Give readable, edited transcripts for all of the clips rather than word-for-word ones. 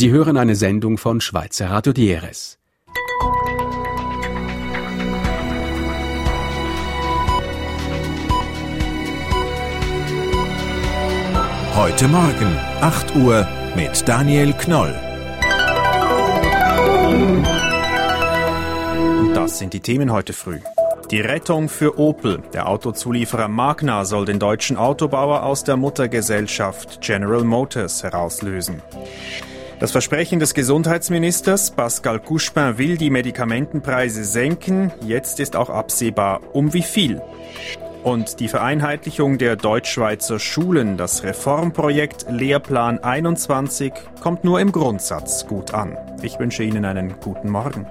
Sie hören eine Sendung von Schweizer Radio DRS. Heute Morgen, 8 Uhr, mit Daniel Knoll. Und das sind die Themen heute früh. Die Rettung für Opel. Der Autozulieferer Magna soll den deutschen Autobauer aus der Muttergesellschaft General Motors herauslösen. Das Versprechen des Gesundheitsministers Pascal Couchepin will die Medikamentenpreise senken. Jetzt ist auch absehbar, um wie viel. Und die Vereinheitlichung der Deutschschweizer Schulen, das Reformprojekt Lehrplan 21, kommt nur im Grundsatz gut an. Ich wünsche Ihnen einen guten Morgen.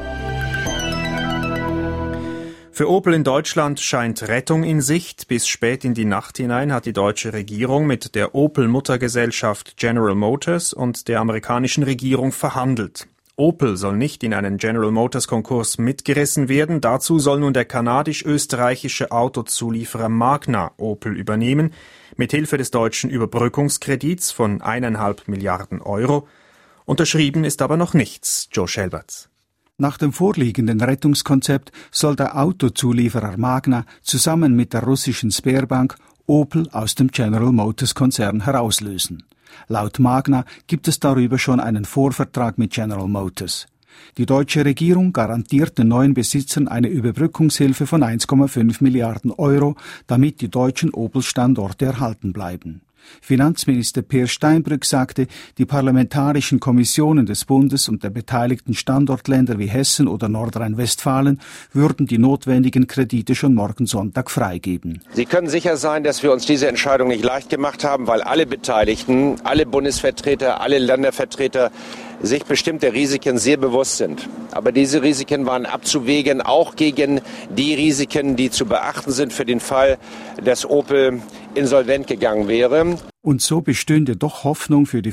Für Opel in Deutschland scheint Rettung in Sicht. Bis spät in die Nacht hinein hat die deutsche Regierung mit der Opel-Muttergesellschaft General Motors und der amerikanischen Regierung verhandelt. Opel soll nicht in einen General Motors-Konkurs mitgerissen werden. Dazu soll nun der kanadisch-österreichische Autozulieferer Magna Opel übernehmen, mithilfe des deutschen Überbrückungskredits von 1,5 Milliarden Euro. Unterschrieben ist aber noch nichts. Joe Schelberts. Nach dem vorliegenden Rettungskonzept soll der Autozulieferer Magna zusammen mit der russischen Sberbank Opel aus dem General Motors Konzern herauslösen. Laut Magna gibt es darüber schon einen Vorvertrag mit General Motors. Die deutsche Regierung garantiert den neuen Besitzern eine Überbrückungshilfe von 1,5 Milliarden Euro, damit die deutschen Opel-Standorte erhalten bleiben. Finanzminister Peer Steinbrück sagte, die parlamentarischen Kommissionen des Bundes und der beteiligten Standortländer wie Hessen oder Nordrhein-Westfalen würden die notwendigen Kredite schon morgen Sonntag freigeben. Sie können sicher sein, dass wir uns diese Entscheidung nicht leicht gemacht haben, weil alle Beteiligten, alle Bundesvertreter, alle Ländervertreter sich bestimmter Risiken sehr bewusst sind. Aber diese Risiken waren abzuwägen, auch gegen die Risiken, die zu beachten sind für den Fall, dass Opel insolvent gegangen wäre. Und so bestünde doch Hoffnung für die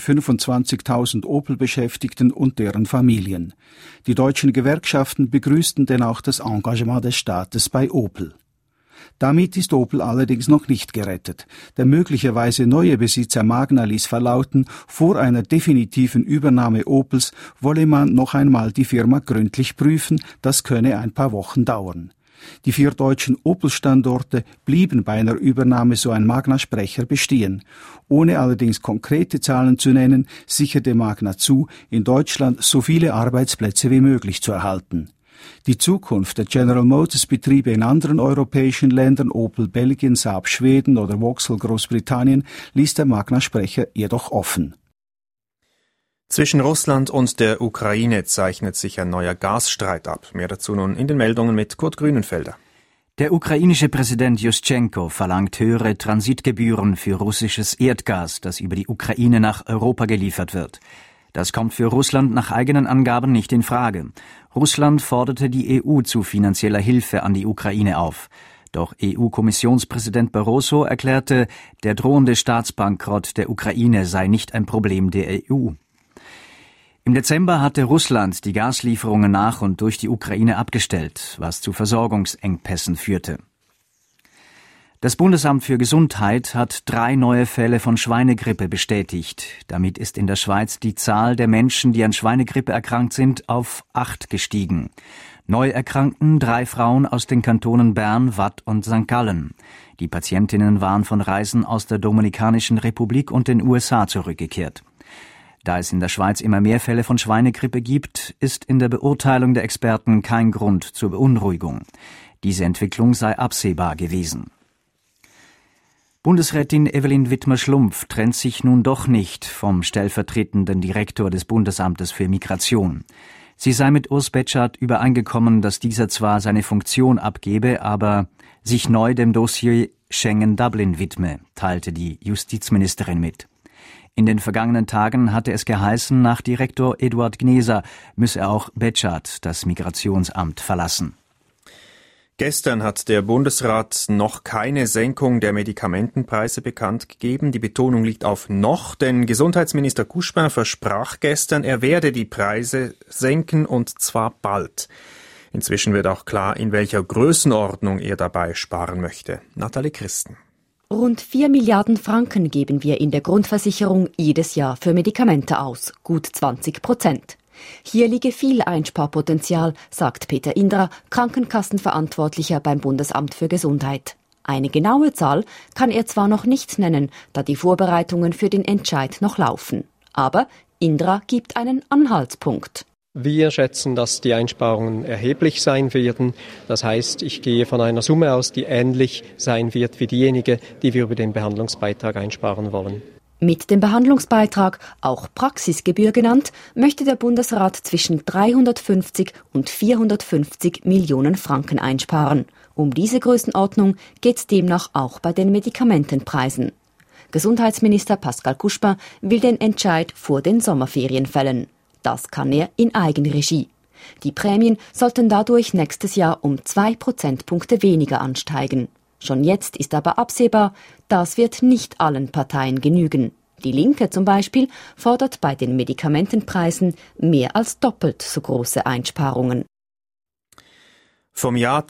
25.000 Opel-Beschäftigten und deren Familien. Die deutschen Gewerkschaften begrüßten denn auch das Engagement des Staates bei Opel. Damit ist Opel allerdings noch nicht gerettet. Der möglicherweise neue Besitzer Magna ließ verlauten, vor einer definitiven Übernahme Opels wolle man noch einmal die Firma gründlich prüfen, das könne ein paar Wochen dauern. Die 4 deutschen Opel-Standorte blieben bei einer Übernahme, so ein Magna-Sprecher, bestehen. Ohne allerdings konkrete Zahlen zu nennen, sicherte Magna zu, in Deutschland so viele Arbeitsplätze wie möglich zu erhalten. Die Zukunft der General Motors Betriebe in anderen europäischen Ländern, Opel Belgien, Saab Schweden oder Vauxhall Großbritannien, ließ der Magna-Sprecher jedoch offen. Zwischen Russland und der Ukraine zeichnet sich ein neuer Gasstreit ab. Mehr dazu nun in den Meldungen mit Kurt Grünenfelder. Der ukrainische Präsident Juschtschenko verlangt höhere Transitgebühren für russisches Erdgas, das über die Ukraine nach Europa geliefert wird. Das kommt für Russland nach eigenen Angaben nicht in Frage. Russland forderte die EU zu finanzieller Hilfe an die Ukraine auf. Doch EU-Kommissionspräsident Barroso erklärte, der drohende Staatsbankrott der Ukraine sei nicht ein Problem der EU. Im Dezember hatte Russland die Gaslieferungen nach und durch die Ukraine abgestellt, was zu Versorgungsengpässen führte. Das Bundesamt für Gesundheit hat 3 neue Fälle von Schweinegrippe bestätigt. Damit ist in der Schweiz die Zahl der Menschen, die an Schweinegrippe erkrankt sind, auf 8 gestiegen. Neu erkrankten 3 Frauen aus den Kantonen Bern, Waadt und St. Gallen. Die Patientinnen waren von Reisen aus der Dominikanischen Republik und den USA zurückgekehrt. Da es in der Schweiz immer mehr Fälle von Schweinegrippe gibt, ist in der Beurteilung der Experten kein Grund zur Beunruhigung. Diese Entwicklung sei absehbar gewesen. Bundesrätin Evelyn Wittmer-Schlumpf trennt sich nun doch nicht vom stellvertretenden Direktor des Bundesamtes für Migration. Sie sei mit Urs Betschart übereingekommen, dass dieser zwar seine Funktion abgebe, aber sich neu dem Dossier Schengen-Dublin widme, teilte die Justizministerin mit. In den vergangenen Tagen hatte es geheißen, nach Direktor Eduard Gneser müsse auch Betschart das Migrationsamt verlassen. Gestern hat der Bundesrat noch keine Senkung der Medikamentenpreise bekannt gegeben. Die Betonung liegt auf noch, denn Gesundheitsminister Couchepin versprach gestern, er werde die Preise senken und zwar bald. Inzwischen wird auch klar, in welcher Größenordnung er dabei sparen möchte. Nathalie Christen. Rund 4 Milliarden Franken geben wir in der Grundversicherung jedes Jahr für Medikamente aus, gut 20%. Hier liege viel Einsparpotenzial, sagt Peter Indra, Krankenkassenverantwortlicher beim Bundesamt für Gesundheit. Eine genaue Zahl kann er zwar noch nicht nennen, da die Vorbereitungen für den Entscheid noch laufen. Aber Indra gibt einen Anhaltspunkt. Wir schätzen, dass die Einsparungen erheblich sein werden. Das heißt, ich gehe von einer Summe aus, die ähnlich sein wird wie diejenige, die wir über den Behandlungsbeitrag einsparen wollen. Mit dem Behandlungsbeitrag, auch Praxisgebühr genannt, möchte der Bundesrat zwischen 350 und 450 Millionen Franken einsparen. Um diese Größenordnung geht es demnach auch bei den Medikamentenpreisen. Gesundheitsminister Pascal Couchepin will den Entscheid vor den Sommerferien fällen. Das kann er in Eigenregie. Die Prämien sollten dadurch nächstes Jahr um 2 Prozentpunkte weniger ansteigen. Schon jetzt ist aber absehbar, das wird nicht allen Parteien genügen. Die Linke zum Beispiel fordert bei den Medikamentenpreisen mehr als doppelt so große Einsparungen. Vom Jahr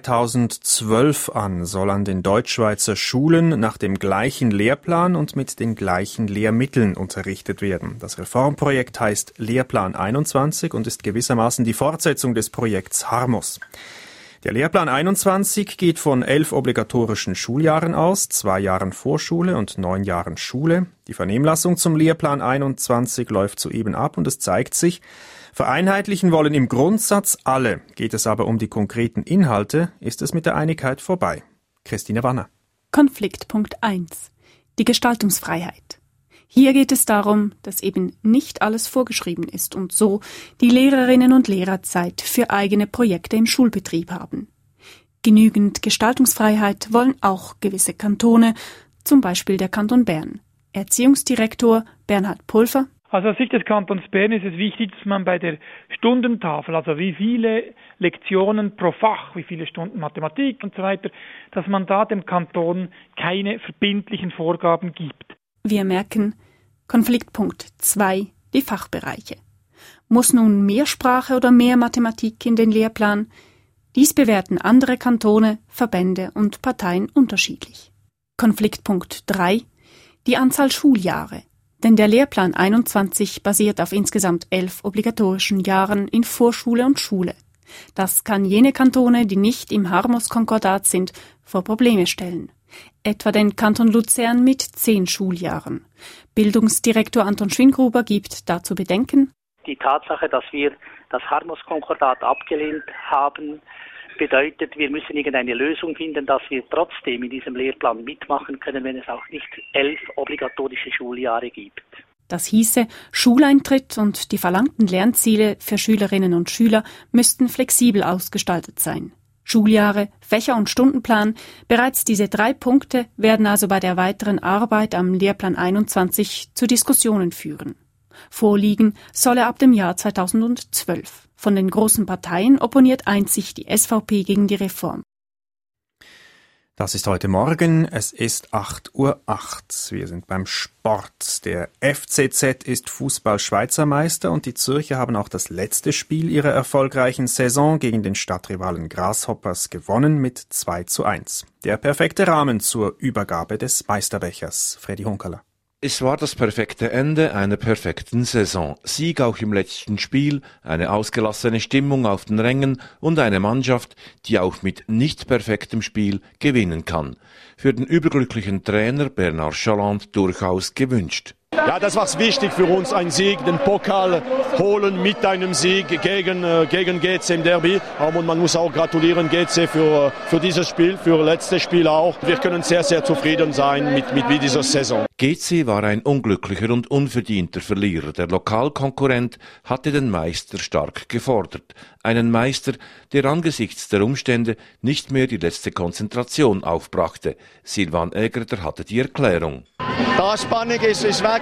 2012 an soll an den Deutschschweizer Schulen nach dem gleichen Lehrplan und mit den gleichen Lehrmitteln unterrichtet werden. Das Reformprojekt heißt Lehrplan 21 und ist gewissermaßen die Fortsetzung des Projekts Harmos. Der Lehrplan 21 geht von 11 obligatorischen Schuljahren aus, 2 Jahren Vorschule und 9 Jahren Schule. Die Vernehmlassung zum Lehrplan 21 läuft soeben ab und es zeigt sich, vereinheitlichen wollen im Grundsatz alle. Geht es aber um die konkreten Inhalte, ist es mit der Einigkeit vorbei. Christine Wanner. Konfliktpunkt 1. Die Gestaltungsfreiheit. Hier geht es darum, dass eben nicht alles vorgeschrieben ist und so die Lehrerinnen und Lehrer Zeit für eigene Projekte im Schulbetrieb haben. Genügend Gestaltungsfreiheit wollen auch gewisse Kantone, zum Beispiel der Kanton Bern. Erziehungsdirektor Bernhard Pulver. Also aus Sicht des Kantons Bern ist es wichtig, dass man bei der Stundentafel, also wie viele Lektionen pro Fach, wie viele Stunden Mathematik und so weiter, dass man da dem Kanton keine verbindlichen Vorgaben gibt. Wir merken, Konfliktpunkt 2, die Fachbereiche. Muss nun mehr Sprache oder mehr Mathematik in den Lehrplan? Dies bewerten andere Kantone, Verbände und Parteien unterschiedlich. Konfliktpunkt 3, die Anzahl Schuljahre. Denn der Lehrplan 21 basiert auf insgesamt 11 obligatorischen Jahren in Vorschule und Schule. Das kann jene Kantone, die nicht im Harmos-Konkordat sind, vor Probleme stellen. Etwa den Kanton Luzern mit 10 Schuljahren. Bildungsdirektor Anton Schwingruber gibt dazu Bedenken. Die Tatsache, dass wir das Harmos-Konkordat abgelehnt haben, bedeutet, wir müssen irgendeine Lösung finden, dass wir trotzdem in diesem Lehrplan mitmachen können, wenn es auch nicht 11 obligatorische Schuljahre gibt. Das hieße, Schuleintritt und die verlangten Lernziele für Schülerinnen und Schüler müssten flexibel ausgestaltet sein. Schuljahre, Fächer und Stundenplan, bereits diese 3 Punkte werden also bei der weiteren Arbeit am Lehrplan 21 zu Diskussionen führen. Vorliegen soll er ab dem Jahr 2012. Von den großen Parteien opponiert einzig die SVP gegen die Reform. Das ist heute Morgen, es ist 8:08 Uhr. Wir sind beim Sport. Der FCZ ist Fußball-Schweizermeister und die Zürcher haben auch das letzte Spiel ihrer erfolgreichen Saison gegen den Stadtrivalen Grasshoppers gewonnen mit 2:1. Der perfekte Rahmen zur Übergabe des Meisterbechers. Freddy Hunkeler. Es war das perfekte Ende einer perfekten Saison. Sieg auch im letzten Spiel, eine ausgelassene Stimmung auf den Rängen und eine Mannschaft, die auch mit nicht perfektem Spiel gewinnen kann. Für den überglücklichen Trainer Bernard Chaland durchaus gewünscht. Ja, das war wichtig für uns, ein Sieg, den Pokal holen mit einem Sieg gegen GC im Derby. Aber man muss auch gratulieren GC für dieses Spiel, für letztes Spiel auch. Wir können sehr, sehr zufrieden sein mit dieser Saison. GC war ein unglücklicher und unverdienter Verlierer. Der Lokalkonkurrent hatte den Meister stark gefordert. Einen Meister, der angesichts der Umstände nicht mehr die letzte Konzentration aufbrachte. Silvan Egerter hatte die Erklärung. Die Spannung ist weg.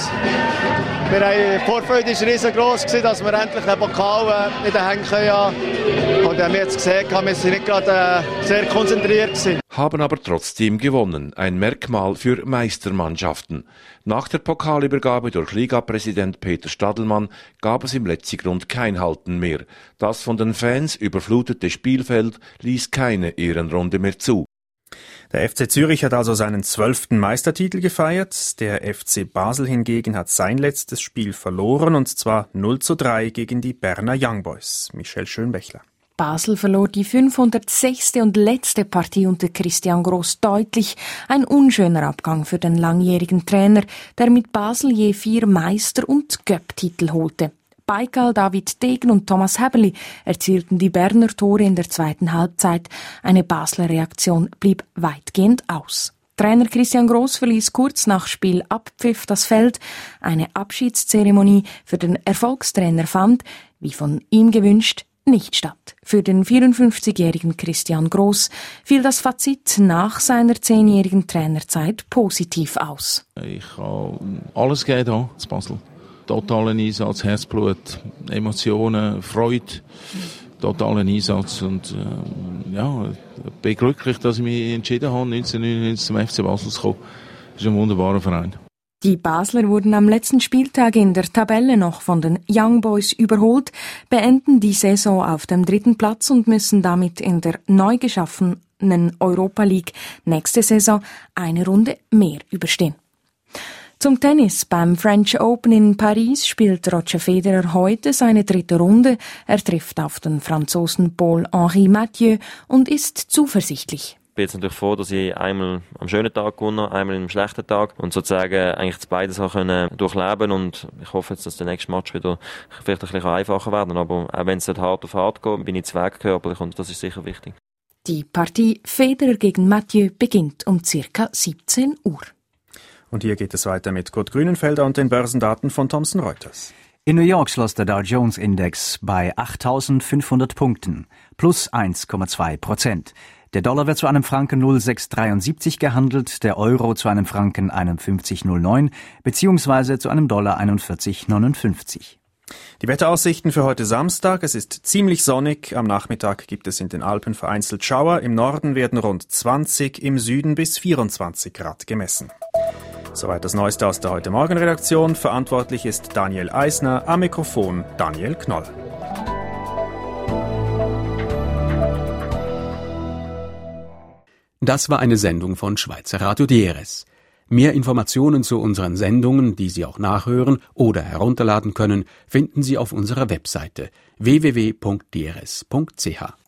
Die Vorfreude war riesengroß, dass wir endlich den Pokal in den Händen haben. Und wir haben jetzt gesehen, wir sind nicht gerade sehr konzentriert gewesen. Haben aber trotzdem gewonnen. Ein Merkmal für Meistermannschaften. Nach der Pokalübergabe durch Ligapräsident Peter Stadelmann gab es im letzten Grund kein Halten mehr. Das von den Fans überflutete Spielfeld ließ keine Ehrenrunde mehr zu. Der FC Zürich hat also seinen 12. Meistertitel gefeiert. Der FC Basel hingegen hat sein letztes Spiel verloren, und zwar 0:3 gegen die Berner Young Boys. Michelle Schönbächler. Basel verlor die 506. und letzte Partie unter Christian Gross deutlich. Ein unschöner Abgang für den langjährigen Trainer, der mit Basel je 4 Meister- und Göpp-Titel holte. Baikal, David Degen und Thomas Häberli erzielten die Berner Tore in der zweiten Halbzeit. Eine Basler Reaktion blieb weitgehend aus. Trainer Christian Gross verließ kurz nach Spielabpfiff das Feld. Eine Abschiedszeremonie für den Erfolgstrainer fand, wie von ihm gewünscht, nicht statt. Für den 54-jährigen Christian Gross fiel das Fazit nach seiner 10-jährigen Trainerzeit positiv aus. Ich habe alles gegeben hier in Basel. Totalen Einsatz, Herzblut, Emotionen, Freude, totalen Einsatz. Und bin glücklich, dass ich mich entschieden habe, 1999 zum FC Basel zu kommen. Das ist ein wunderbarer Verein. Die Basler wurden am letzten Spieltag in der Tabelle noch von den Young Boys überholt, beenden die Saison auf dem 3. Platz und müssen damit in der neu geschaffenen Europa League nächste Saison eine Runde mehr überstehen. Zum Tennis. Beim French Open in Paris spielt Roger Federer heute seine 3. Runde. Er trifft auf den Franzosen Paul-Henri Mathieu und ist zuversichtlich. Ich bin jetzt natürlich froh, dass ich einmal am schönen Tag gewonnen, einmal am schlechten Tag und sozusagen eigentlich beides auch durchleben, und ich hoffe jetzt, dass der nächste Match wieder vielleicht ein bisschen einfacher werden, aber auch wenn es nicht hart auf hart geht, bin ich zweckörperlich, und das ist sicher wichtig. Die Partie Federer gegen Mathieu beginnt um ca. 17 Uhr. Und hier geht es weiter mit Kurt Grünenfelder und den Börsendaten von Thomson Reuters. In New York schloss der Dow Jones Index bei 8.500 Punkten, plus 1,2%. Der Dollar wird zu einem Franken 0,673 gehandelt, der Euro zu einem Franken 51,09 bzw. zu einem Dollar 41,59. Die Wetteraussichten für heute Samstag. Es ist ziemlich sonnig. Am Nachmittag gibt es in den Alpen vereinzelt Schauer. Im Norden werden rund 20, im Süden bis 24 Grad gemessen. Soweit das Neueste aus der Heute-Morgen-Redaktion. Verantwortlich ist Daniel Eisner, am Mikrofon Daniel Knoll. Das war eine Sendung von Schweizer Radio DRS. Mehr Informationen zu unseren Sendungen, die Sie auch nachhören oder herunterladen können, finden Sie auf unserer Webseite www.drs.ch.